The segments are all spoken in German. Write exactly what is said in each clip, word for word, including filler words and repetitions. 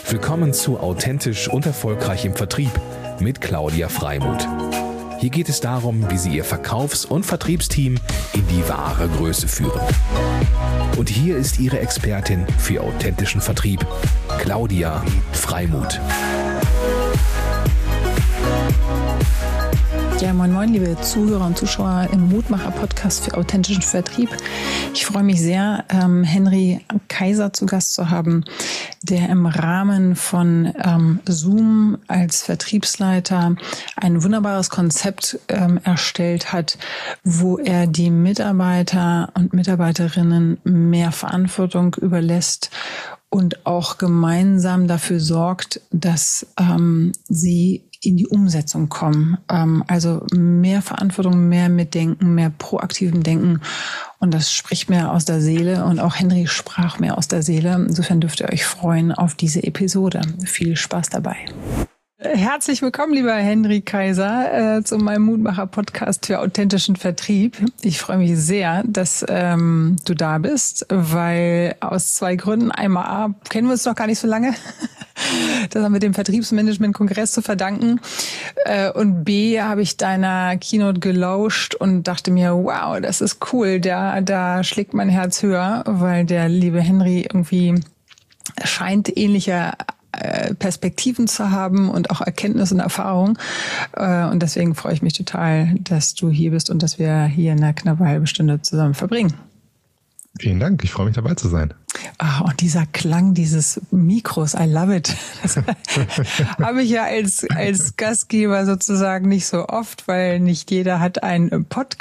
Willkommen zu Authentisch und Erfolgreich im Vertrieb mit Claudia Freimuth. Hier geht es darum, wie Sie Ihr Verkaufs- und Vertriebsteam in die wahre Größe führen. Und hier ist Ihre Expertin für authentischen Vertrieb, Claudia Freimuth. Ja, moin moin, liebe Zuhörer und Zuschauer im Mutmacher-Podcast für authentischen Vertrieb. Ich freue mich sehr, ähm, Henry Kaiser zu Gast zu haben, der im Rahmen von ähm, Zoom als Vertriebsleiter ein wunderbares Konzept ähm, erstellt hat, wo er die Mitarbeiter und Mitarbeiterinnen mehr Verantwortung überlässt und auch gemeinsam dafür sorgt, dass ähm, sie in die Umsetzung kommen. Ähm, also mehr Verantwortung, mehr Mitdenken, mehr proaktivem Denken. Und das spricht mir aus der Seele. Und auch Henry sprach mir aus der Seele. Insofern dürft ihr euch freuen auf diese Episode. Viel Spaß dabei. Herzlich willkommen, lieber Henry Kaiser, äh, zu meinem Mutmacher-Podcast für authentischen Vertrieb. Ich freue mich sehr, dass ähm, du da bist, weil aus zwei Gründen. Einmal A, kennen wir uns noch gar nicht so lange. Das haben wir dem Vertriebsmanagement-Kongress zu verdanken. Äh, und B, habe ich deiner Keynote gelauscht und dachte mir, wow, das ist cool. Da, da schlägt mein Herz höher, weil der liebe Henry irgendwie scheint ähnlicher Perspektiven zu haben und auch Erkenntnis und Erfahrung. Und deswegen freue ich mich total, dass du hier bist und dass wir hier eine knappe halbe Stunde zusammen verbringen. Vielen Dank, ich freue mich dabei zu sein. Ah, und dieser Klang dieses Mikros, I love it. Das habe ich ja als, als Gastgeber sozusagen nicht so oft, weil nicht jeder hat eine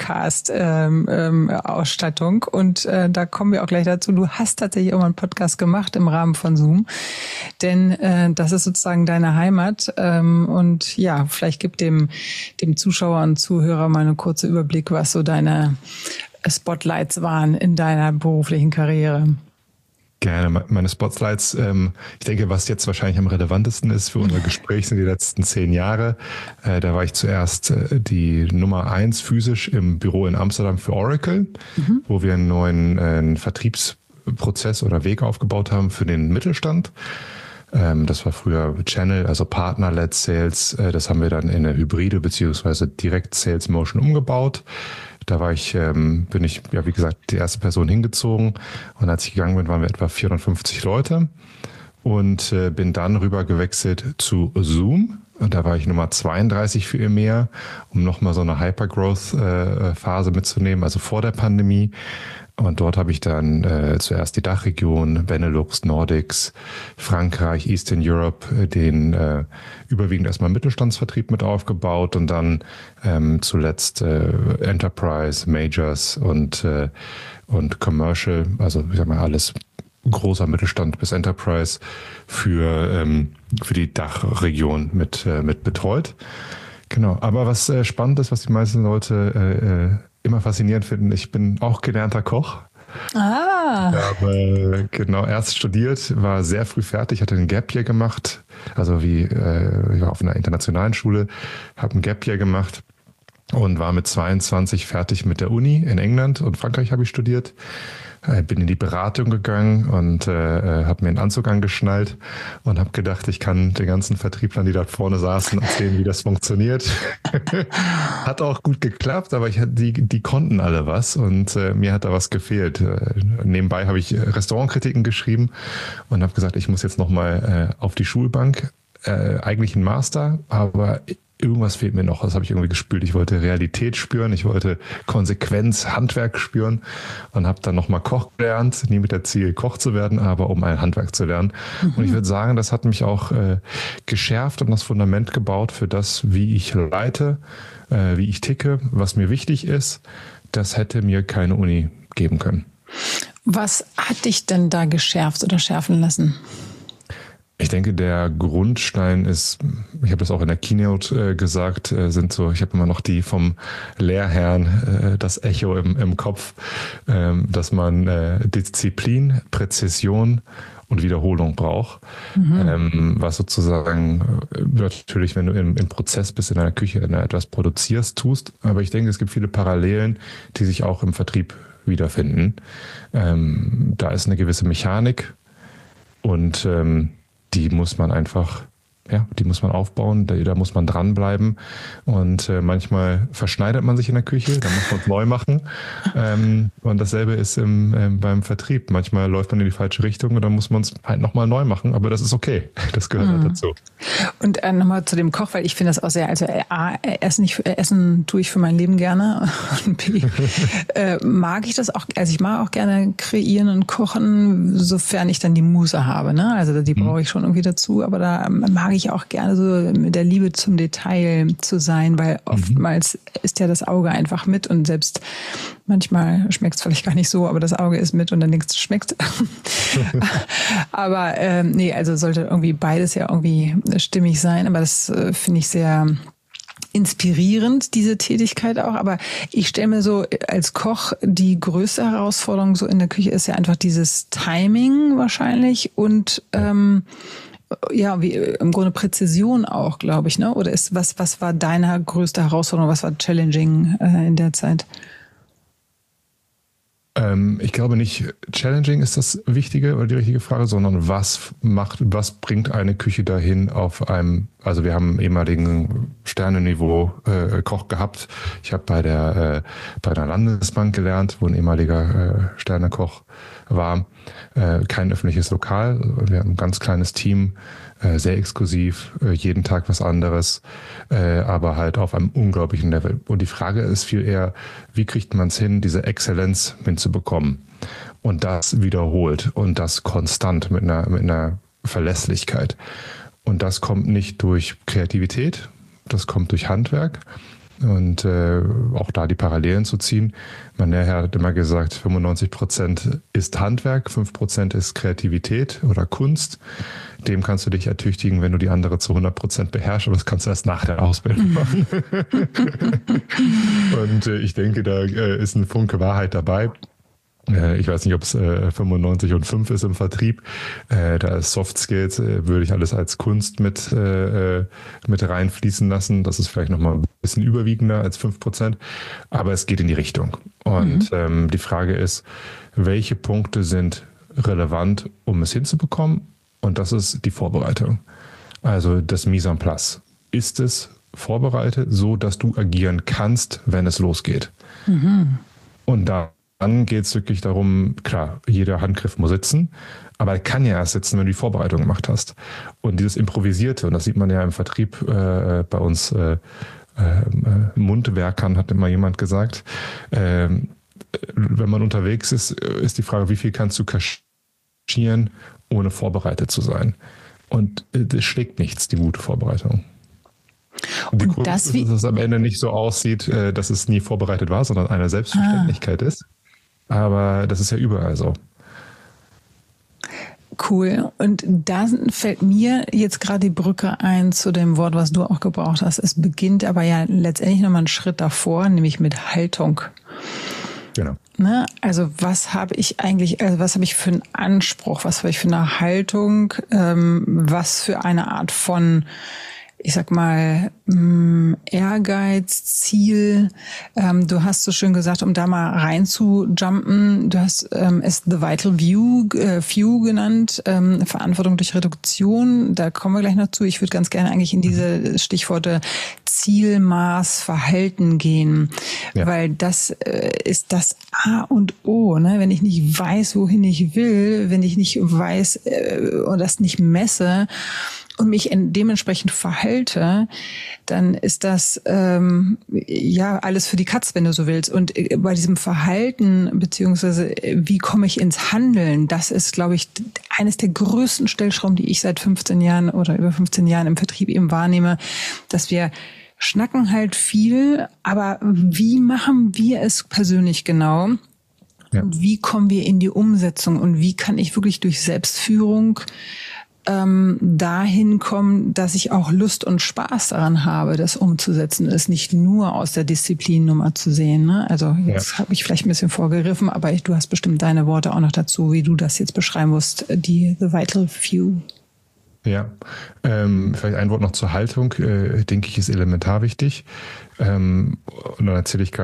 Podcast-Ausstattung. Ähm, ähm, und äh, da kommen wir auch gleich dazu. Du hast tatsächlich auch mal einen Podcast gemacht im Rahmen von Zoom. Denn äh, das ist sozusagen deine Heimat. Ähm, und ja, vielleicht gibt dem, dem Zuschauer und Zuhörer mal einen kurzen Überblick, was so deine Spotlights waren in deiner beruflichen Karriere. Gerne. Meine Spotlights, ähm, ich denke, was jetzt wahrscheinlich am relevantesten ist für unser Gespräch, sind die letzten zehn Jahre. Äh, da war ich zuerst äh, die Nummer eins physisch im Büro in Amsterdam für Oracle, mhm. wo wir einen neuen äh, Vertriebsprozess oder Weg aufgebaut haben für den Mittelstand. Ähm, das war früher Channel, also Partner-led Sales. Äh, das haben wir dann in eine hybride beziehungsweise Direkt-Sales-Motion umgebaut. Da war ich, ähm, bin ich, ja, wie gesagt, die erste Person hingezogen. Und als ich gegangen bin, waren wir etwa vierhundertfünfzig Leute. Und äh, bin dann rüber gewechselt zu Zoom. Und da war ich Nummer zweiunddreißig für E M E A, um nochmal so eine Hypergrowth-Phase äh, mitzunehmen, also vor der Pandemie. Und dort habe ich dann äh, zuerst die Dachregion, Benelux, Nordics, Frankreich, Eastern Europe, äh, den äh, überwiegend erstmal Mittelstandsvertrieb mit aufgebaut und dann ähm, zuletzt äh, Enterprise, Majors und äh, und Commercial, also ich sag mal alles großer Mittelstand bis Enterprise für ähm, für die Dachregion mit äh, mit betreut. Genau. Aber was äh, spannend ist, was die meisten Leute äh, immer faszinierend finden, ich bin auch gelernter Koch. Ah. Ich habe genau erst studiert, war sehr früh fertig, hatte ein Gap Year gemacht, also wie äh, ich war auf einer internationalen Schule, habe ein Gap Year gemacht und war mit zweiundzwanzig fertig mit der Uni in England und Frankreich habe ich studiert. Bin in die Beratung gegangen und äh, habe mir einen Anzug angeschnallt und habe gedacht, ich kann den ganzen Vertrieblern, die da vorne saßen, erzählen, wie das funktioniert. Hat auch gut geklappt, aber ich, die, die konnten alle was und äh, mir hat da was gefehlt. Äh, nebenbei habe ich Restaurantkritiken geschrieben und habe gesagt, ich muss jetzt nochmal äh, auf die Schulbank. Äh, eigentlich ein Master, aber irgendwas fehlt mir noch, das habe ich irgendwie gespürt. Ich wollte Realität spüren, ich wollte Konsequenz, Handwerk spüren und habe dann nochmal Koch gelernt, nie mit der Ziel, Koch zu werden, aber um ein Handwerk zu lernen. Mhm. Und ich würde sagen, das hat mich auch äh, geschärft und das Fundament gebaut für das, wie ich leite, äh, wie ich ticke, was mir wichtig ist. Das hätte mir keine Uni geben können. Was hat dich denn da geschärft oder schärfen lassen? Ich denke, der Grundstein ist, ich habe das auch in der Keynote äh, gesagt, äh, sind so, ich habe immer noch die vom Lehrherrn, äh, das Echo im, im Kopf, äh, dass man äh, Disziplin, Präzision und Wiederholung braucht. Mhm. Ähm, was sozusagen äh, natürlich, wenn du im, im Prozess bist, in einer Küche, in etwas produzierst, tust. Aber ich denke, es gibt viele Parallelen, die sich auch im Vertrieb wiederfinden. Ähm, da ist eine gewisse Mechanik und ähm, die muss man einfach, ja, die muss man aufbauen, da, da muss man dranbleiben. Und äh, manchmal verschneidet man sich in der Küche, dann muss man es neu machen. Ähm, und dasselbe ist im, ähm, beim Vertrieb. Manchmal läuft man in die falsche Richtung und dann muss man es halt nochmal neu machen. Aber das ist okay. Das gehört mhm. halt dazu. Und äh, nochmal zu dem Koch, weil ich finde das auch sehr, also äh, A, Essen, nicht, äh, Essen tue ich für mein Leben gerne. Und B, äh, mag ich das auch, also ich mag auch gerne kreieren und kochen, sofern ich dann die Muße habe. Ne? Also die brauche ich schon irgendwie dazu, aber da ähm, mag ich auch gerne so mit der Liebe zum Detail zu sein, weil oftmals mhm. ist ja das Auge einfach mit und selbst manchmal schmeckt es vielleicht gar nicht so, aber das Auge ist mit und dann denkst du, schmeckt. Aber ähm, nee, also sollte irgendwie beides ja irgendwie stimmig sein, aber das äh, finde ich sehr inspirierend, diese Tätigkeit auch. Aber ich stelle mir so als Koch die größte Herausforderung so in der Küche ist ja einfach dieses Timing wahrscheinlich und ähm, ja, wie im Grunde Präzision auch, glaube ich, ne? Oder ist was, was war deine größte Herausforderung, was war challenging äh, in der Zeit? Ähm, ich glaube nicht, challenging ist das Wichtige oder die richtige Frage, sondern was macht, was bringt eine Küche dahin auf einem, also wir haben einen ehemaligen Sternenniveau äh, Koch gehabt. Ich habe bei der äh, bei der Landesbank gelernt, wo ein ehemaliger äh, Sternekoch war. Äh, kein öffentliches Lokal. Wir haben ein ganz kleines Team, äh, sehr exklusiv, äh, jeden Tag was anderes, äh, aber halt auf einem unglaublichen Level. Und die Frage ist viel eher, wie kriegt man es hin, diese Exzellenz hinzubekommen? Und das wiederholt und das konstant mit einer, mit einer Verlässlichkeit. Und das kommt nicht durch Kreativität, das kommt durch Handwerk. Und äh, auch da die Parallelen zu ziehen. Mein Lehrherr hat immer gesagt, fünfundneunzig Prozent ist Handwerk, fünf Prozent ist Kreativität oder Kunst. Dem kannst du dich ertüchtigen, wenn du die andere zu hundert Prozent beherrschst, aber das kannst du erst nach der Ausbildung machen. Und äh, ich denke, da äh, ist ein Funke Wahrheit dabei. Ich weiß nicht, ob es äh, fünfundneunzig und fünf ist im Vertrieb. Äh, da ist Soft Skills, äh, würde ich alles als Kunst mit, äh, mit reinfließen lassen. Das ist vielleicht nochmal ein bisschen überwiegender als fünf Prozent. Aber es geht in die Richtung. Und mhm. ähm, die Frage ist, welche Punkte sind relevant, um es hinzubekommen? Und das ist die Vorbereitung. Also das Mise en place. Ist es vorbereitet, so dass du agieren kannst, wenn es losgeht? Mhm. Und da Dann geht es wirklich darum, klar, jeder Handgriff muss sitzen, aber er kann ja erst sitzen, wenn du die Vorbereitung gemacht hast. Und dieses Improvisierte, und das sieht man ja im Vertrieb äh, bei uns äh, äh, Mundwerkern, hat immer jemand gesagt, äh, wenn man unterwegs ist, ist die Frage, wie viel kannst du kaschieren, ohne vorbereitet zu sein? Und das schlägt nichts, die gute Vorbereitung. Und die Kunst ist, dass es am Ende nicht so aussieht, dass es nie vorbereitet war, sondern eine Selbstverständlichkeit ah. ist. Aber das ist ja überall so. Cool. Und da fällt mir jetzt gerade die Brücke ein zu dem Wort, was du auch gebraucht hast. Es beginnt aber ja letztendlich nochmal einen Schritt davor, nämlich mit Haltung. Genau. Ne? Also was habe ich eigentlich, also was habe ich für einen Anspruch, was habe ich für eine Haltung, ähm, was für eine Art von, ich sag mal, Ehrgeiz, Ziel. Ähm, du hast so schön gesagt, um da mal rein zu jumpen, du hast ähm, es The Vital View, äh, Few genannt, ähm, Verantwortung durch Reduktion. Da kommen wir gleich noch zu. Ich würde ganz gerne eigentlich in diese Stichworte Ziel, Maß, Verhalten gehen, ja. weil das äh, ist das A und O. Ne? Wenn ich nicht weiß, wohin ich will, wenn ich nicht weiß äh, und das nicht messe, und mich dementsprechend verhalte, dann ist das ähm, ja alles für die Katz, wenn du so willst. Und bei diesem Verhalten beziehungsweise wie komme ich ins Handeln, das ist, glaube ich, eines der größten Stellschrauben, die ich seit fünfzehn Jahren oder über fünfzehn Jahren im Vertrieb eben wahrnehme, dass wir schnacken halt viel, aber wie machen wir es persönlich genau? Ja. Und wie kommen wir in die Umsetzung? Und wie kann ich wirklich durch Selbstführung Ähm, dahin kommen, dass ich auch Lust und Spaß daran habe, das umzusetzen, es nicht nur aus der Disziplinnummer zu sehen. Ne? Also jetzt ja. habe ich vielleicht ein bisschen vorgegriffen, aber ich, du hast bestimmt deine Worte auch noch dazu, wie du das jetzt beschreiben musst, die The Vital Few. Ja, ähm, vielleicht ein Wort noch zur Haltung, äh, denke ich, ist elementar wichtig. Ähm, und dann erzähle ich gleich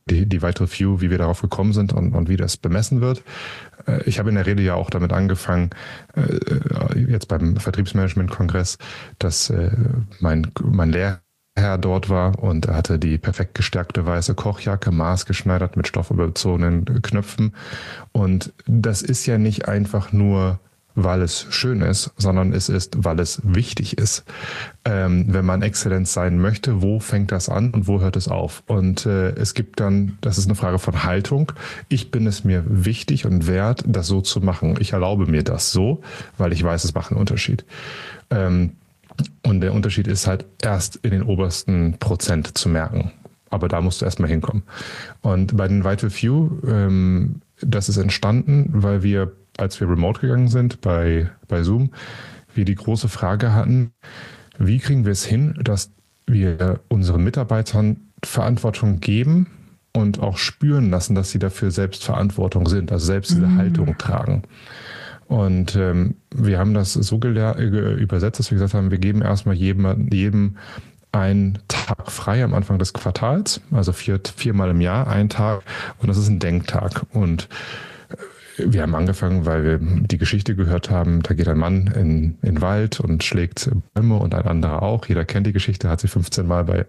die, die weitere View, wie wir darauf gekommen sind und, und wie das bemessen wird. Ich habe in der Rede ja auch damit angefangen, jetzt beim Vertriebsmanagement-Kongress, dass mein, mein Lehrherr dort war und er hatte die perfekt gestärkte weiße Kochjacke, maßgeschneidert mit stoffüberzogenen Knöpfen. Und das ist ja nicht einfach nur, weil es schön ist, sondern es ist, weil es wichtig ist. Ähm, wenn man Exzellenz sein möchte, wo fängt das an und wo hört es auf? Und äh, es gibt dann, das ist eine Frage von Haltung. Ich bin es mir wichtig und wert, das so zu machen. Ich erlaube mir das so, weil ich weiß, es macht einen Unterschied. Ähm, und der Unterschied ist halt erst in den obersten Prozent zu merken. Aber da musst du erstmal hinkommen. Und bei den Vital Few, ähm, das ist entstanden, weil wir, als wir remote gegangen sind bei, bei Zoom, wir die große Frage hatten, wie kriegen wir es hin, dass wir unseren Mitarbeitern Verantwortung geben und auch spüren lassen, dass sie dafür selbst Verantwortung sind, also selbst diese mhm. Haltung tragen. Und ähm, wir haben das so gelehr- übersetzt, dass wir gesagt haben, wir geben erstmal jedem, jedem einen Tag frei am Anfang des Quartals, also vier, viermal im Jahr, ein Tag, und das ist ein Denktag. Und wir haben angefangen, weil wir die Geschichte gehört haben, da geht ein Mann in, in den Wald und schlägt Bäume und ein anderer auch. Jeder kennt die Geschichte, hat sie fünfzehn Mal bei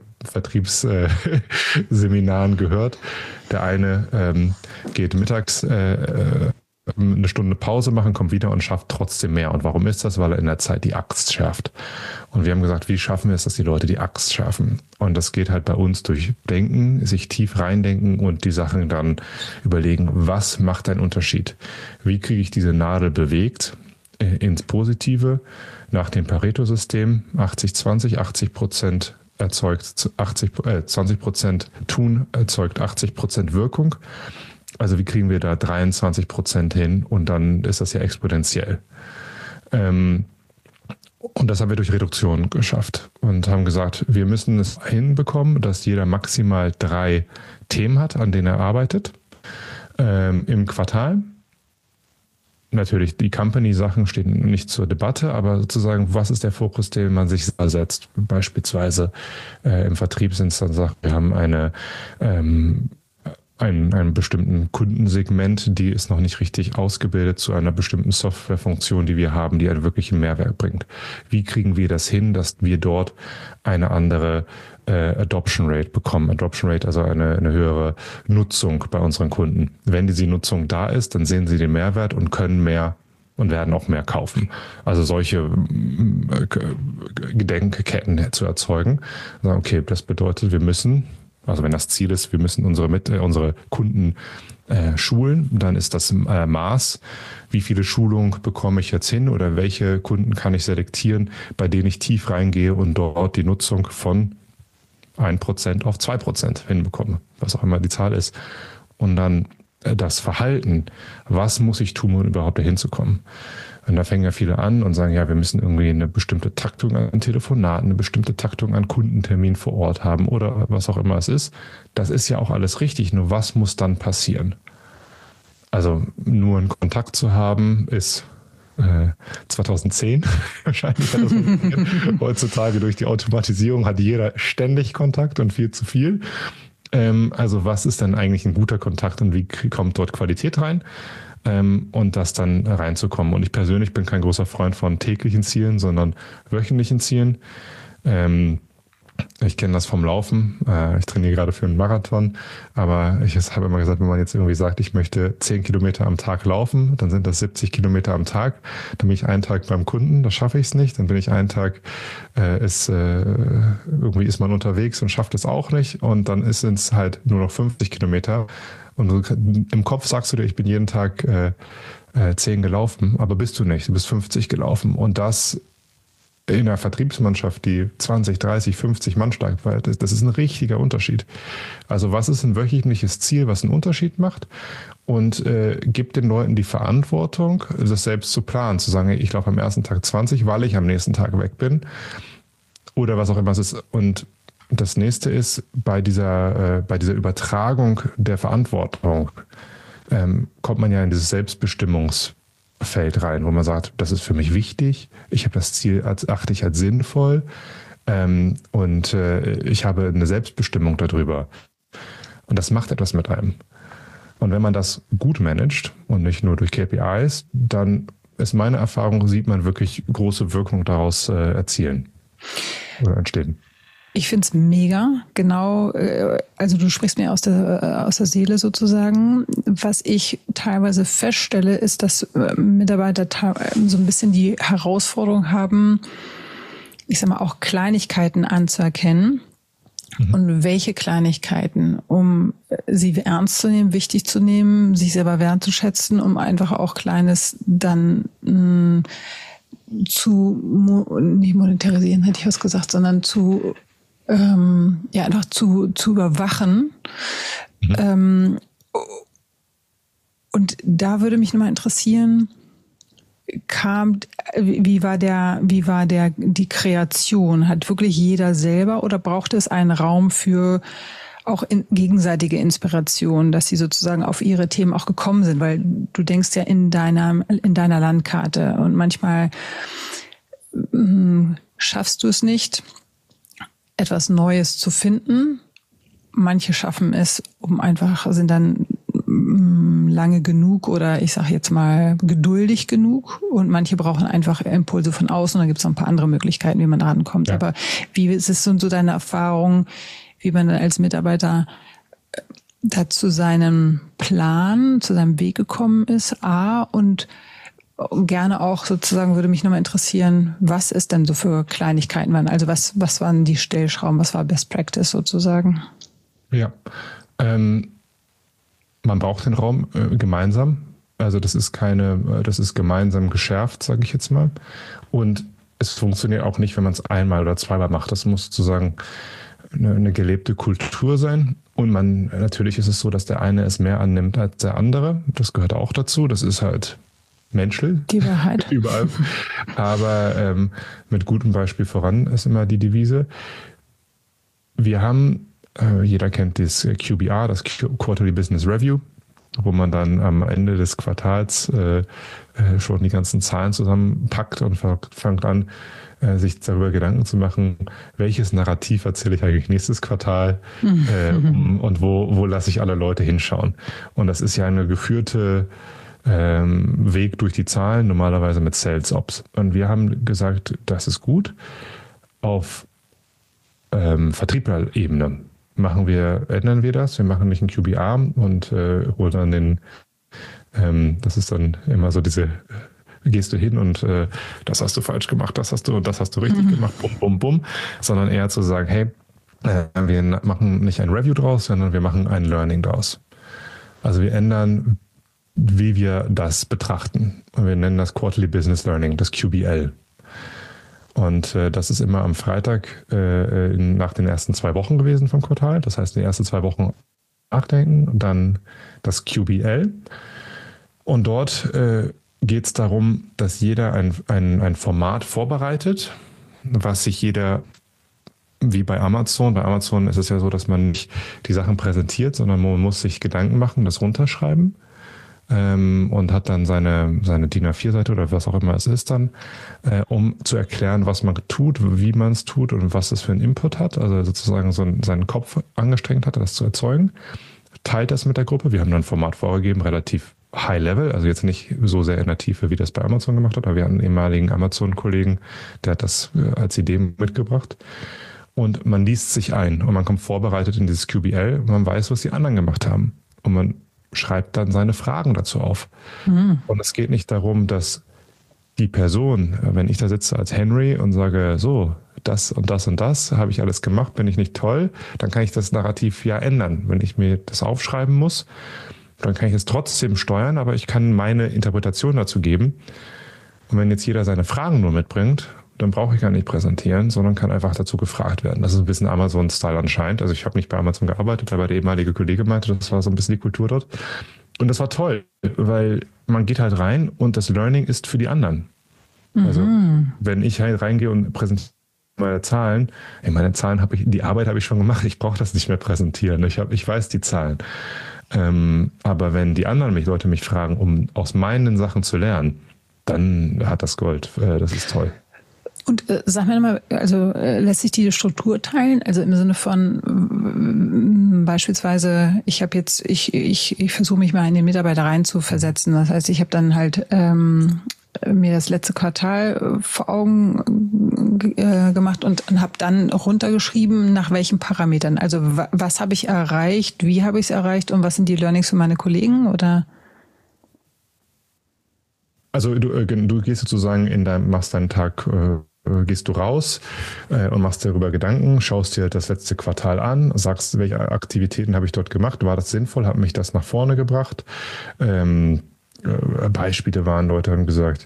Vertriebsseminaren gehört. Der eine ähm, geht mittags äh, eine Stunde Pause machen, kommt wieder und schafft trotzdem mehr. Und warum ist das? Weil er in der Zeit die Axt schärft. Und wir haben gesagt, wie schaffen wir es, dass die Leute die Axt schärfen? Und das geht halt bei uns durch Denken, sich tief reindenken und die Sachen dann überlegen, was macht einen Unterschied? Wie kriege ich diese Nadel bewegt äh, ins Positive nach dem Pareto-System? achtzig zwanzig, achtzig Prozent erzeugt achtzig, äh, zwanzig Prozent Tun erzeugt achtzig Prozent Wirkung. Also wie kriegen wir da dreiundzwanzig Prozent hin und dann ist das ja exponentiell. Ähm, und das haben wir durch Reduktion geschafft und haben gesagt, wir müssen es hinbekommen, dass jeder maximal drei Themen hat, an denen er arbeitet ähm, im Quartal. Natürlich, die Company-Sachen stehen nicht zur Debatte, aber sozusagen, was ist der Fokus, den man sich setzt? Beispielsweise äh, im Vertrieb sind es dann Sachen, wir haben eine ähm, Einen, einem bestimmten Kundensegment, die ist noch nicht richtig ausgebildet zu einer bestimmten Softwarefunktion, die wir haben, die einen wirklichen Mehrwert bringt. Wie kriegen wir das hin, dass wir dort eine andere äh, Adoption Rate bekommen? Adoption Rate, also eine, eine höhere Nutzung bei unseren Kunden. Wenn diese Nutzung da ist, dann sehen sie den Mehrwert und können mehr und werden auch mehr kaufen. Also solche äh, Gedenkketten zu erzeugen. Also okay, das bedeutet, wir müssen, also wenn das Ziel ist, wir müssen unsere, Mit- äh, unsere Kunden äh, schulen, dann ist das äh, Maß, wie viele Schulungen bekomme ich jetzt hin oder welche Kunden kann ich selektieren, bei denen ich tief reingehe und dort die Nutzung von ein Prozent auf zwei Prozent hinbekomme, was auch immer die Zahl ist. Und dann äh, das Verhalten, was muss ich tun, um überhaupt dahin zu kommen? Und da fängen ja viele an und sagen, ja, wir müssen irgendwie eine bestimmte Taktung an Telefonaten, eine bestimmte Taktung an Kundentermin vor Ort haben oder was auch immer es ist. Das ist ja auch alles richtig, nur was muss dann passieren? Also nur einen Kontakt zu haben ist äh, zweitausendzehn wahrscheinlich. Hat das heutzutage durch die Automatisierung hat jeder ständig Kontakt und viel zu viel. Ähm, also was ist denn eigentlich ein guter Kontakt und wie kommt dort Qualität rein? Ähm, und das dann reinzukommen. Und ich persönlich bin kein großer Freund von täglichen Zielen, sondern wöchentlichen Zielen. Ähm, ich kenne das vom Laufen. Äh, ich trainiere gerade für einen Marathon, aber ich habe immer gesagt, wenn man jetzt irgendwie sagt, ich möchte zehn Kilometer am Tag laufen, dann sind das siebzig Kilometer am Tag. Dann bin ich einen Tag beim Kunden, da schaffe ich es nicht. Dann bin ich einen Tag, äh, ist, äh, irgendwie ist man unterwegs und schafft es auch nicht. Und dann ist es halt nur noch fünfzig Kilometer. Und du, im Kopf sagst du dir, ich bin jeden Tag äh, äh, zehn gelaufen, aber bist du nicht, du bist fünfzig gelaufen. Und das in einer Vertriebsmannschaft, die zwanzig, dreißig, fünfzig Mann stark war, das, das ist ein richtiger Unterschied. Also was ist ein wöchentliches Ziel, was einen Unterschied macht? Und äh, gibt den Leuten die Verantwortung, das selbst zu planen, zu sagen, ich laufe am ersten Tag zwanzig, weil ich am nächsten Tag weg bin. Oder was auch immer es ist. Und das nächste ist, bei dieser, äh, bei dieser Übertragung der Verantwortung ähm, kommt man ja in dieses Selbstbestimmungsfeld rein, wo man sagt, das ist für mich wichtig, ich habe das Ziel, als, achte ich als sinnvoll ähm, und äh, ich habe eine Selbstbestimmung darüber. Und das macht etwas mit einem. Und wenn man das gut managt und nicht nur durch K P Is, dann ist meine Erfahrung, sieht man wirklich große Wirkung daraus äh, erzielen oder entstehen. Ich finde es mega, genau, also du sprichst mir aus der, aus der Seele sozusagen. Was ich teilweise feststelle, ist, dass Mitarbeiter so ein bisschen die Herausforderung haben, ich sag mal, auch Kleinigkeiten anzuerkennen. Mhm. Und welche Kleinigkeiten, um sie ernst zu nehmen, wichtig zu nehmen, sich selber wertzuschätzen, um einfach auch Kleines dann mh, zu, nicht monetarisieren, hätte ich was gesagt, sondern zu Ähm, ja, einfach zu, zu überwachen. Mhm. Ähm, und da würde mich nochmal interessieren, kam, wie war der, wie war der, die Kreation? Hat wirklich jeder selber oder brauchte es einen Raum für auch in, gegenseitige Inspiration, dass sie sozusagen auf ihre Themen auch gekommen sind? Weil du denkst ja in deiner, in deiner Landkarte und manchmal mh, schaffst du es nicht, etwas Neues zu finden. Manche schaffen es, um einfach, sind dann mh, lange genug oder ich sage jetzt mal geduldig genug und manche brauchen einfach Impulse von außen. Da gibt es noch ein paar andere Möglichkeiten, wie man da rankommt. Ja. Aber wie ist es so deine Erfahrung, wie man dann als Mitarbeiter da zu seinem Plan, zu seinem Weg gekommen ist? A, und gerne auch sozusagen würde mich nochmal interessieren, was ist denn so für Kleinigkeiten waren? Also was, was waren die Stellschrauben? Was war Best Practice sozusagen? Ja, ähm, man braucht den Raum äh, gemeinsam. Also das ist keine, das ist gemeinsam geschärft, sage ich jetzt mal. Und es funktioniert auch nicht, wenn man es einmal oder zweimal macht. Das muss sozusagen eine, eine gelebte Kultur sein. Und man, natürlich ist es so, dass der eine es mehr annimmt als der andere. Das gehört auch dazu. Das ist halt Menschel. Die Wahrheit. Überall. Aber ähm, mit gutem Beispiel voran ist immer die Devise. Wir haben, äh, jeder kennt das Q B R, das Quarterly Business Review, wo man dann am Ende des Quartals äh, äh, schon die ganzen Zahlen zusammenpackt und fängt an, äh, sich darüber Gedanken zu machen, welches Narrativ erzähle ich eigentlich nächstes Quartal mhm. äh, um, und wo, wo lasse ich alle Leute hinschauen. Und das ist ja eine geführte Ähm, Weg durch die Zahlen, normalerweise mit Sales Ops. Und wir haben gesagt, das ist gut. Auf ähm, Vertrieblerebene machen wir, ändern wir das. Wir machen nicht ein Q B R und äh, holen dann den, ähm, das ist dann immer so diese, gehst du hin und äh, das hast du falsch gemacht, das hast du und das hast du richtig mhm. gemacht, bum, bum, bum, sondern eher zu sagen, hey, äh, wir machen nicht ein Review draus, sondern wir machen ein Learning draus. Also wir ändern, wie wir das betrachten. Und wir nennen das Quarterly Business Learning, das Q B L. Und äh, das ist immer am Freitag äh, in, nach den ersten zwei Wochen gewesen vom Quartal. Das heißt, die ersten zwei Wochen nachdenken und dann das Q B L. Und dort äh, geht es darum, dass jeder ein, ein, ein Format vorbereitet, was sich jeder, wie bei Amazon, bei Amazon ist es ja so, dass man nicht die Sachen präsentiert, sondern man muss sich Gedanken machen, das runterschreiben. Und hat dann seine, seine D I N A vier Seite oder was auch immer es ist dann, äh, um zu erklären, was man tut, wie man es tut und was es für einen Input hat. Also sozusagen so seinen Kopf angestrengt hat, das zu erzeugen. Teilt das mit der Gruppe. Wir haben dann ein Format vorgegeben, relativ high level, also jetzt nicht so sehr in der Tiefe, wie das bei Amazon gemacht hat, aber wir hatten einen ehemaligen Amazon-Kollegen, der hat das als Idee mitgebracht. Und man liest sich ein und man kommt vorbereitet in dieses Q B L und man weiß, was die anderen gemacht haben. Und man schreibt dann seine Fragen dazu auf. Mhm. Und es geht nicht darum, dass die Person, wenn ich da sitze als Henry und sage, so, das und das und das habe ich alles gemacht, bin ich nicht toll, dann kann ich das Narrativ ja ändern. Wenn ich mir das aufschreiben muss, dann kann ich es trotzdem steuern, aber ich kann meine Interpretation dazu geben. Und wenn jetzt jeder seine Fragen nur mitbringt, dann brauche ich gar nicht präsentieren, sondern kann einfach dazu gefragt werden. Das ist ein bisschen Amazon-Style anscheinend. Also ich habe nicht bei Amazon gearbeitet, aber der ehemalige Kollege meinte, das war so ein bisschen die Kultur dort. Und das war toll, weil man geht halt rein und das Learning ist für die anderen. Mhm. Also wenn ich halt reingehe und präsentiere meine Zahlen, ey, meine Zahlen habe ich, die Arbeit habe ich schon gemacht, ich brauche das nicht mehr präsentieren. Ich, hab, ich weiß die Zahlen. Ähm, aber wenn die anderen mich, Leute mich fragen, um aus meinen Sachen zu lernen, dann hat das Gold. Äh, das ist toll. Und äh, sag mir mal, also äh, lässt sich die Struktur teilen? Also im Sinne von, ähm, beispielsweise, ich habe jetzt, ich, ich, ich versuche mich mal in den Mitarbeiter rein zu versetzen. Das heißt, ich habe dann halt ähm, mir das letzte Quartal vor Augen äh, gemacht und, und habe dann runtergeschrieben, nach welchen Parametern. Also wa- was habe ich erreicht, wie habe ich es erreicht und was sind die Learnings für meine Kollegen, oder? Also du, du gehst sozusagen in deinem, machst deinen Tag, äh, gehst du raus äh, und machst darüber Gedanken, schaust dir das letzte Quartal an, sagst, welche Aktivitäten habe ich dort gemacht, war das sinnvoll, hat mich das nach vorne gebracht? Ähm, äh, Beispiele waren, Leute haben gesagt,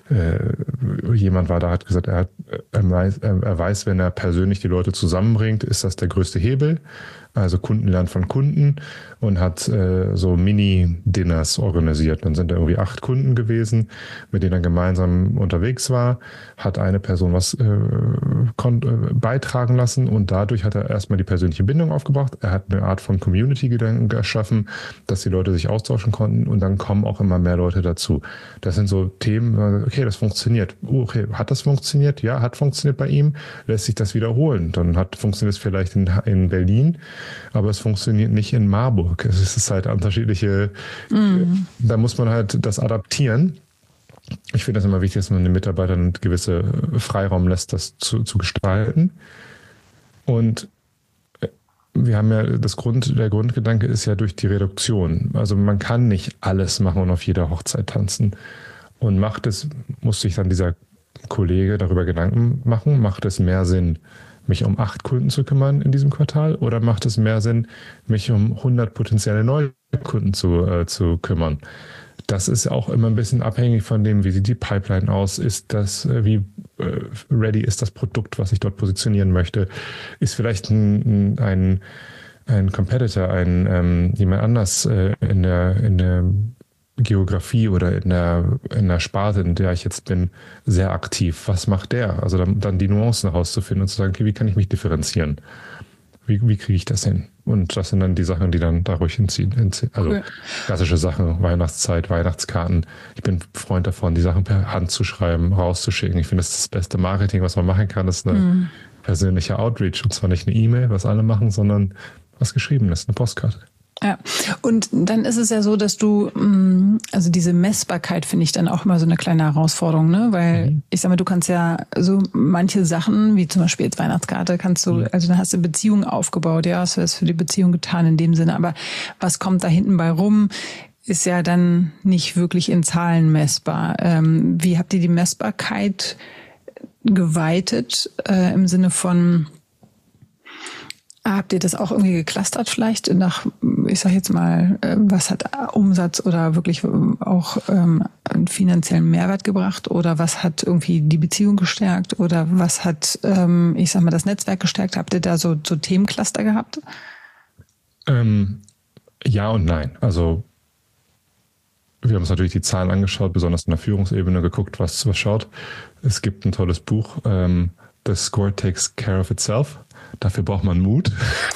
äh, jemand war da, hat gesagt, er, hat, er, weiß, er weiß, wenn er persönlich die Leute zusammenbringt, ist das der größte Hebel. Also Kunden lernen von Kunden, und hat äh, so Mini-Dinners organisiert. Dann sind da irgendwie acht Kunden gewesen, mit denen er gemeinsam unterwegs war, hat eine Person was äh, kon- äh, beitragen lassen, und dadurch hat er erstmal die persönliche Bindung aufgebracht. Er hat eine Art von Community-Gedanken geschaffen, dass die Leute sich austauschen konnten, und dann kommen auch immer mehr Leute dazu. Das sind so Themen, okay, das funktioniert. Okay, hat das funktioniert? Ja, hat funktioniert bei ihm. Lässt sich das wiederholen? Dann hat funktioniert es vielleicht in, in Berlin, aber es funktioniert nicht in Marburg. Es ist halt unterschiedliche, mm. da muss man halt das adaptieren. Ich finde das immer wichtig, dass man den Mitarbeitern einen gewissen Freiraum lässt, das zu, zu gestalten. Und wir haben ja das Grund, der Grundgedanke ist ja durch die Reduktion. Also man kann nicht alles machen und auf jeder Hochzeit tanzen. Und macht es, muss sich dann dieser Kollege darüber Gedanken machen, macht es mehr Sinn, mich um acht Kunden zu kümmern in diesem Quartal, oder macht es mehr Sinn, mich um hundert potenzielle Neukunden zu, äh, zu kümmern? Das ist auch immer ein bisschen abhängig von dem, wie sieht die Pipeline aus, ist das, äh, wie äh, ready ist das Produkt, was ich dort positionieren möchte, ist vielleicht ein, ein, ein Competitor, ein ähm, jemand anders äh, in der, in der Geografie oder in der, in der Sparte, in der ich jetzt bin, sehr aktiv. Was macht der? Also dann, dann die Nuancen herauszufinden und zu sagen, okay, wie kann ich mich differenzieren? Wie, wie kriege ich das hin? Und das sind dann die Sachen, die dann da ruhig hinziehen. Also cool. Klassische Sachen, Weihnachtszeit, Weihnachtskarten. Ich bin Freund davon, die Sachen per Hand zu schreiben, rauszuschicken. Ich finde, das ist das beste Marketing, was man machen kann. Das ist eine hm. persönliche Outreach. Und zwar nicht eine E-Mail, was alle machen, sondern was Geschriebenes, eine Postkarte. Ja, und dann ist es ja so, dass du, also diese Messbarkeit finde ich dann auch immer so eine kleine Herausforderung, ne? Weil mhm. ich sag mal, du kannst ja so manche Sachen, wie zum Beispiel jetzt Weihnachtskarte, kannst du, also dann hast du Beziehungen aufgebaut, ja, hast du das für die Beziehung getan in dem Sinne, aber was kommt da hinten bei rum, ist ja dann nicht wirklich in Zahlen messbar. Ähm, wie habt ihr die Messbarkeit geweitet, äh, im Sinne von, habt ihr das auch irgendwie geclustert vielleicht nach, ich sag jetzt mal, was hat Umsatz oder wirklich auch ähm, einen finanziellen Mehrwert gebracht, oder was hat irgendwie die Beziehung gestärkt, oder was hat, ähm, ich sag mal, das Netzwerk gestärkt? Habt ihr da so, so Themencluster gehabt? Ähm, ja und nein. Also wir haben uns natürlich die Zahlen angeschaut, besonders in der Führungsebene geguckt, was, was schaut. Es gibt ein tolles Buch, ähm, The Score Takes Care of Itself. Dafür braucht man Mut.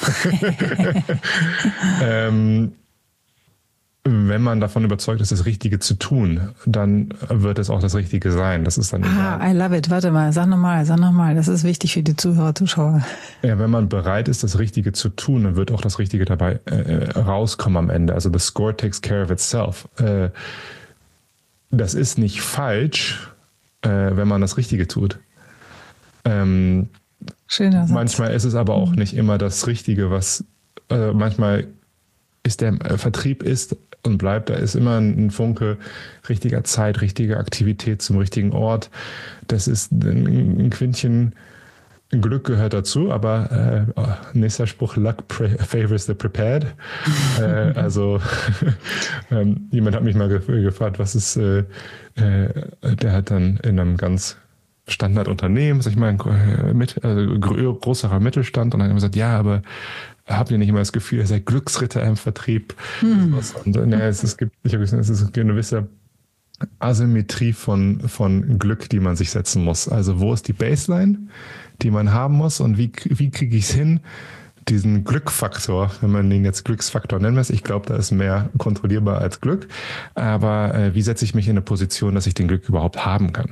ähm, wenn man davon überzeugt ist, das Richtige zu tun, dann wird es auch das Richtige sein. Das ist dann ah, egal. I love it. Warte mal, sag nochmal, sag nochmal. Das ist wichtig für die Zuhörer, Zuschauer. Ja, wenn man bereit ist, das Richtige zu tun, dann wird auch das Richtige dabei äh, rauskommen am Ende. Also the score takes care of itself. Äh, das ist nicht falsch, äh, wenn man das Richtige tut. Ähm, Schöner Satz. Manchmal ist es aber auch nicht immer das Richtige, was äh, manchmal ist der äh, Vertrieb ist und bleibt, da ist immer ein, ein Funke richtiger Zeit, richtige Aktivität zum richtigen Ort. Das ist ein, ein Quintchen Glück gehört dazu, aber äh, nächster Spruch, Luck pre- favors the prepared. äh, also ähm, jemand hat mich mal ge- gefragt, was ist, äh, äh, der hat dann in einem ganz Standardunternehmen, sag ich mal, mit, also größerer Mittelstand, und dann haben wir gesagt, ja, aber habt ihr nicht immer das Gefühl, ihr seid Glücksritter im Vertrieb? Hm. Und ja, es, es gibt, ich habe gesagt, es ist eine gewisse Asymmetrie von, von Glück, die man sich setzen muss. Also wo ist die Baseline, die man haben muss, und wie, wie kriege ich es hin, diesen Glückfaktor, wenn man den jetzt Glücksfaktor nennen will, ich glaube, da ist mehr kontrollierbar als Glück, aber äh, wie setze ich mich in eine Position, dass ich den Glück überhaupt haben kann?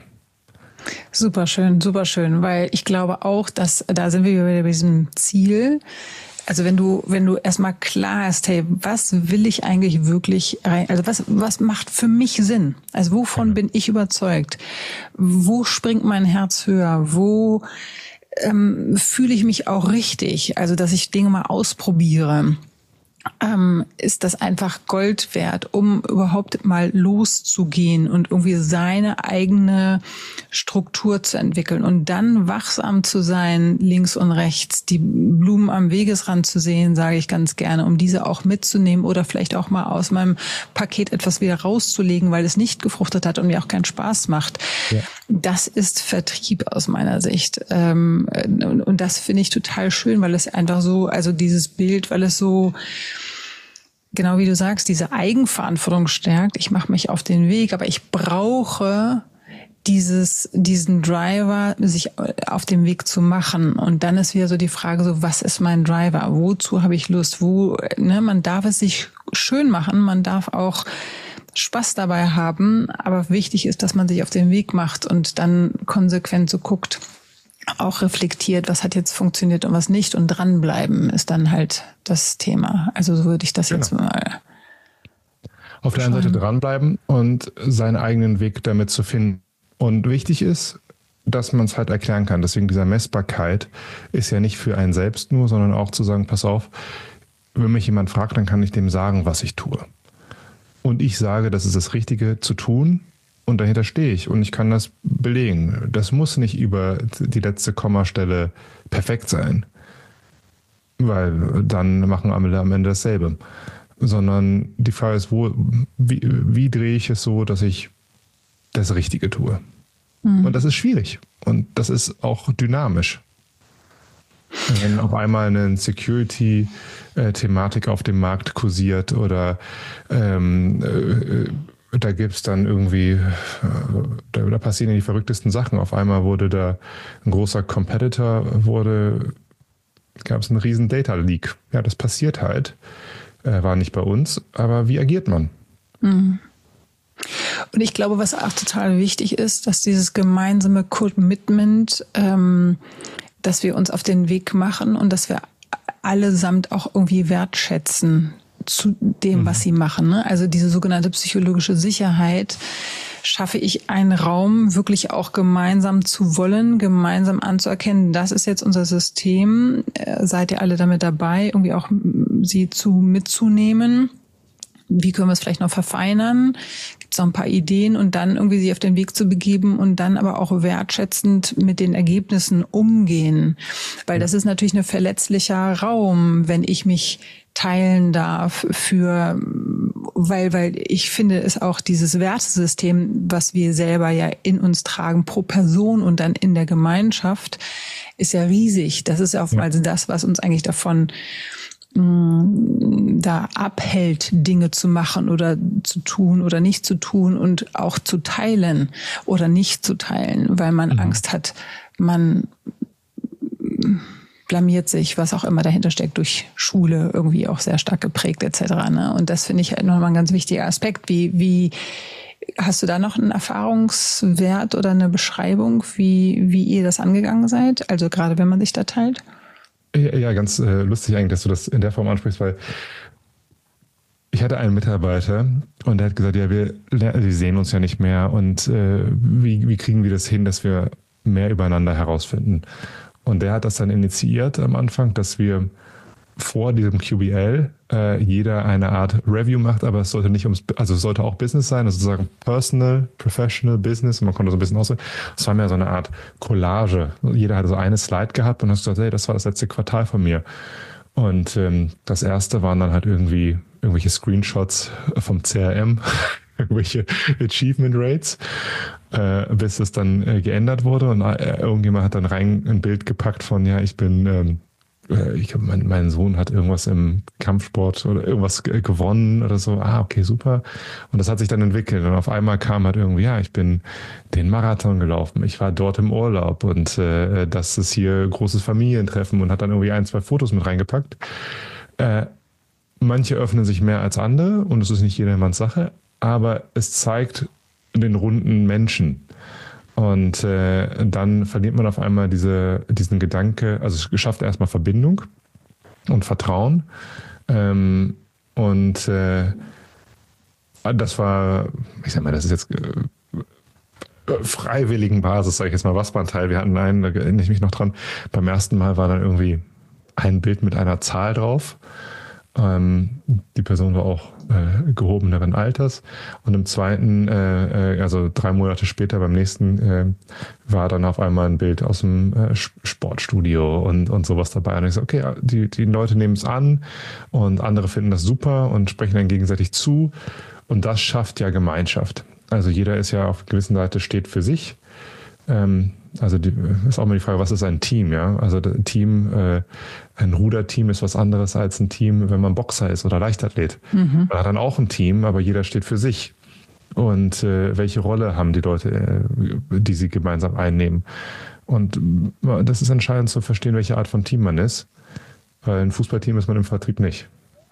Super schön, super schön, weil ich glaube auch, dass da sind wir wieder bei diesem Ziel. Also wenn du, wenn du erstmal klar hast, hey, was will ich eigentlich wirklich rein, also was, was macht für mich Sinn? Also wovon ja. bin ich überzeugt? Wo springt mein Herz höher? Wo ähm, fühle ich mich auch richtig? Also dass ich Dinge mal ausprobiere. Ähm, ist das einfach Gold wert, um überhaupt mal loszugehen und irgendwie seine eigene Struktur zu entwickeln und dann wachsam zu sein, links und rechts, die Blumen am Wegesrand zu sehen, sage ich ganz gerne, um diese auch mitzunehmen oder vielleicht auch mal aus meinem Paket etwas wieder rauszulegen, weil es nicht gefruchtet hat und mir auch keinen Spaß macht. Ja. Das ist Vertrieb aus meiner Sicht. Ähm, und das finde ich total schön, weil es einfach so, also dieses Bild, weil es so, genau wie du sagst, diese Eigenverantwortung stärkt. Ich mache mich auf den Weg, aber ich brauche dieses, diesen Driver, sich auf den Weg zu machen. Und dann ist wieder so die Frage, so was ist mein Driver? Wozu habe ich Lust? Wo, ne, man darf es sich schön machen, man darf auch Spaß dabei haben, aber wichtig ist, dass man sich auf den Weg macht und dann konsequent so guckt, auch reflektiert, was hat jetzt funktioniert und was nicht, und dranbleiben ist dann halt das Thema. Also so würde ich das genau. jetzt mal auf der einen Seite dranbleiben und seinen eigenen Weg damit zu finden. Und wichtig ist, dass man es halt erklären kann. Deswegen dieser Messbarkeit ist ja nicht für einen selbst nur, sondern auch zu sagen, pass auf, wenn mich jemand fragt, dann kann ich dem sagen, was ich tue. Und ich sage, das ist das Richtige zu tun. Und dahinter stehe ich und ich kann das belegen. Das muss nicht über die letzte Kommastelle perfekt sein, weil dann machen alle am Ende dasselbe. Sondern die Frage ist, wo, wie, wie drehe ich es so, dass ich das Richtige tue? Mhm. Und das ist schwierig und das ist auch dynamisch. Wenn auf einmal eine Security-Thematik auf dem Markt kursiert oder ähm, äh, da gibt es dann irgendwie, da, da passieren die verrücktesten Sachen. Auf einmal wurde da ein großer Competitor, wurde, gab es einen riesen Data Leak. Ja, das passiert halt. Äh, war nicht bei uns, aber wie agiert man? Mhm. Und ich glaube, was auch total wichtig ist, dass dieses gemeinsame Commitment, ähm, dass wir uns auf den Weg machen und dass wir allesamt auch irgendwie wertschätzen zu dem, was sie machen. Ne? Also diese sogenannte psychologische Sicherheit, schaffe ich einen Raum, wirklich auch gemeinsam zu wollen, gemeinsam anzuerkennen, das ist jetzt unser System, seid ihr alle damit dabei, irgendwie auch sie zu mitzunehmen. Wie können wir es vielleicht noch verfeinern? Gibt es noch ein paar Ideen und dann irgendwie sie auf den Weg zu begeben und dann aber auch wertschätzend mit den Ergebnissen umgehen. Weil das ist natürlich ein verletzlicher Raum, wenn ich mich teilen darf für, weil, weil ich finde, es auch dieses Wertesystem, was wir selber ja in uns tragen, pro Person und dann in der Gemeinschaft, ist ja riesig. Das ist ja oftmals das, was uns eigentlich davon da abhält, Dinge zu machen oder zu tun oder nicht zu tun und auch zu teilen oder nicht zu teilen, weil man mhm. Angst hat, man blamiert sich, was auch immer dahinter steckt, durch Schule irgendwie auch sehr stark geprägt et cetera. Ne? Und das finde ich halt nochmal ein ganz wichtiger Aspekt. Wie, wie hast du da noch einen Erfahrungswert oder eine Beschreibung, wie, wie ihr das angegangen seid? Also gerade wenn man sich da teilt? Ja, ja, ganz äh, lustig eigentlich, dass du das in der Form ansprichst, weil ich hatte einen Mitarbeiter und der hat gesagt, ja, wir, wir sehen uns ja nicht mehr und äh, wie, wie kriegen wir das hin, dass wir mehr übereinander herausfinden? Und der hat das dann initiiert am Anfang, dass wir vor diesem Q B L äh, jeder eine Art Review macht, aber es sollte nicht ums, also es sollte auch Business sein, also sozusagen Personal, Professional, Business, und man konnte so ein bisschen auswählen. Es war mehr so eine Art Collage. Jeder hatte so eine Slide gehabt und hat gesagt, hey, das war das letzte Quartal von mir. Und ähm, das erste waren dann halt irgendwie irgendwelche Screenshots vom C R M, irgendwelche Achievement Rates, äh, bis es dann äh, geändert wurde und äh, irgendjemand hat dann rein ein Bild gepackt von, ja, ich bin ähm, ich glaube, mein, mein Sohn hat irgendwas im Kampfsport oder irgendwas gewonnen oder so. Ah, okay, super. Und das hat sich dann entwickelt. Und auf einmal kam halt irgendwie, ja, ich bin den Marathon gelaufen. Ich war dort im Urlaub und äh, das ist hier großes Familientreffen und hat dann irgendwie ein, zwei Fotos mit reingepackt. Äh, manche öffnen sich mehr als andere und es ist nicht jedermanns Sache, aber es zeigt den runden Menschen. Und äh, dann verliert man auf einmal diese, diesen Gedanke, also es schafft erstmal Verbindung und Vertrauen. Ähm, und äh, das war, ich sag mal, das ist jetzt äh, freiwilligen Basis, sage ich jetzt mal, was war ein Teil. Wir hatten einen, da erinnere ich mich noch dran, beim ersten Mal war dann irgendwie ein Bild mit einer Zahl drauf. Ähm, die Person war auch äh, gehobeneren Alters. Und im zweiten, äh, also drei Monate später beim nächsten, äh, war dann auf einmal ein Bild aus dem äh, Sportstudio und, und sowas dabei. Und ich so, okay, die, die Leute nehmen es an und andere finden das super und sprechen dann gegenseitig zu. Und das schafft ja Gemeinschaft. Also jeder ist ja auf einer gewissen Seite steht für sich. Ähm, Also die, ist auch mal die Frage, was ist ein Team? Ja, also ein Team, äh, ein Ruderteam ist was anderes als ein Team, wenn man Boxer ist oder Leichtathlet. Mhm. Man hat dann auch ein Team, aber jeder steht für sich. Und äh, welche Rolle haben die Leute, äh, die sie gemeinsam einnehmen? Und äh, das ist entscheidend zu verstehen, welche Art von Team man ist. Weil ein Fußballteam ist man im Vertrieb nicht.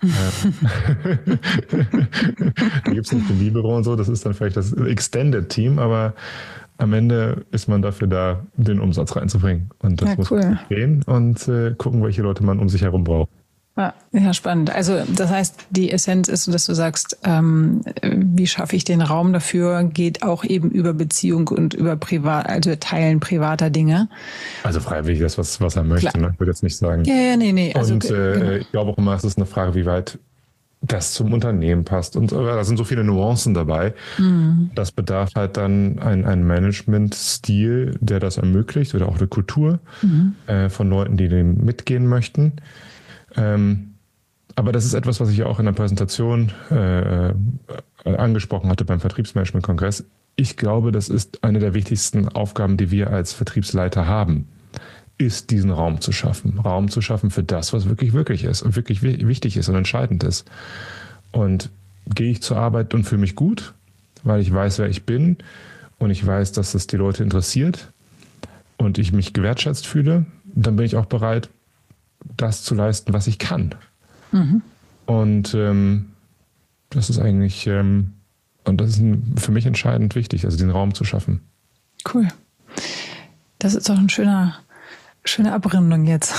Da gibt es nicht den Libero und so, das ist dann vielleicht das Extended Team, aber am Ende ist man dafür da, den Umsatz reinzubringen. Und das ja, muss cool. man verstehen und äh, gucken, welche Leute man um sich herum braucht. Ja, ja, spannend. Also das heißt, die Essenz ist, dass du sagst, ähm, wie schaffe ich den Raum dafür, geht auch eben über Beziehung und über Privat, also Teilen privater Dinge. Also freiwillig, das, was, was er möchte. Ne? Ich würde jetzt nicht sagen. Ja, ja, nee, nee. Also, und äh, genau. Ich glaube auch immer, es ist eine Frage, wie weit das zum Unternehmen passt. Und da sind so viele Nuancen dabei. Mhm. Das bedarf halt dann ein, ein Management-Stil, der das ermöglicht, oder auch eine Kultur mhm. äh, von Leuten, die dem mitgehen möchten. Ähm, aber das ist etwas, was ich ja auch in der Präsentation äh, angesprochen hatte beim Vertriebsmanagement-Kongress. Ich glaube, das ist eine der wichtigsten Aufgaben, die wir als Vertriebsleiter haben, ist diesen Raum zu schaffen. Raum zu schaffen für das, was wirklich wirklich ist und wirklich wichtig ist und entscheidend ist. Und gehe ich zur Arbeit und fühle mich gut, weil ich weiß, wer ich bin und ich weiß, dass es die Leute interessiert und ich mich gewertschätzt fühle, dann bin ich auch bereit, das zu leisten, was ich kann. Mhm. Und ähm, das ist eigentlich, ähm, und das ist ein, für mich entscheidend wichtig, also den Raum zu schaffen. Cool. Das ist doch ein schöner Schöne Abrundung jetzt.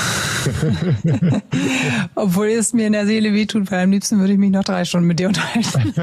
Obwohl es mir in der Seele wehtut, weil am liebsten würde ich mich noch drei Stunden mit dir unterhalten.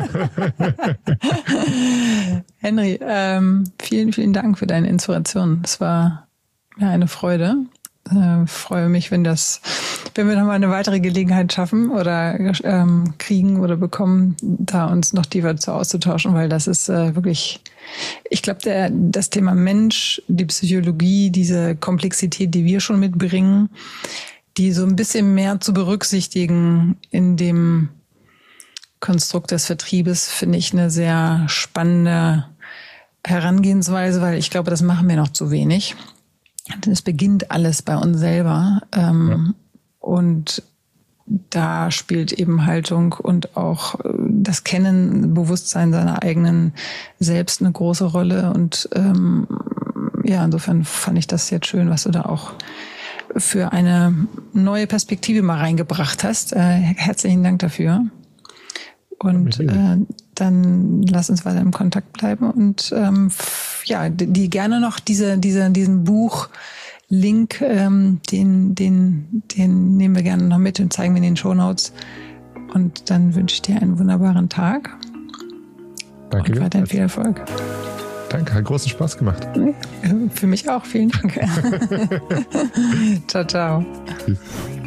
Henry, ähm, vielen, vielen Dank für deine Inspiration. Es war ja eine Freude. Äh, freue mich, wenn das, wenn wir nochmal eine weitere Gelegenheit schaffen oder ähm, kriegen oder bekommen, da uns noch tiefer zu auszutauschen, weil das ist äh, wirklich, ich glaube, der das Thema Mensch, die Psychologie, diese Komplexität, die wir schon mitbringen, die so ein bisschen mehr zu berücksichtigen in dem Konstrukt des Vertriebes, finde ich eine sehr spannende Herangehensweise, weil ich glaube, das machen wir noch zu wenig. Es beginnt alles bei uns selber. Ähm, ja. Und da spielt eben Haltung und auch das Kennen, Bewusstsein seiner eigenen Selbst eine große Rolle. Und ähm, ja, insofern fand ich das jetzt schön, was du da auch für eine neue Perspektive mal reingebracht hast. Äh, herzlichen Dank dafür. Und äh, dann lass uns weiter im Kontakt bleiben und ähm, f- ja, die, die gerne noch diese, diese, diesen Buch-Link, ähm, den, den, den nehmen wir gerne noch mit und zeigen wir in den Shownotes. Und dann wünsche ich dir einen wunderbaren Tag. Danke. Und weiterhin viel Erfolg. Danke, hat großen Spaß gemacht. Für mich auch, vielen Dank. Ciao, ciao. Tschüss.